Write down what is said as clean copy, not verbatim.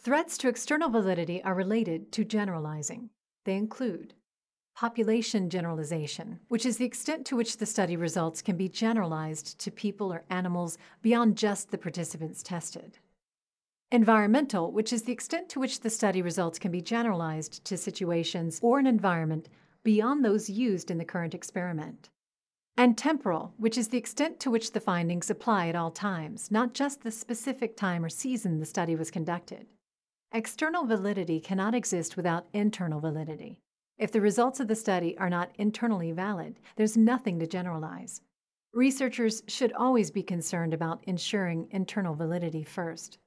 Threats to external validity are related to generalizing. They include population generalization, which is the extent to which the study results can be generalized to people or animals beyond just the participants tested. Environmental, which is the extent to which the study results can be generalized to situations or an environment beyond those used in the current experiment. And temporal, which is the extent to which the findings apply at all times, not just the specific time or season the study was conducted. External validity cannot exist without internal validity. If the results of the study are not internally valid, there's nothing to generalize. Researchers should always be concerned about ensuring internal validity first.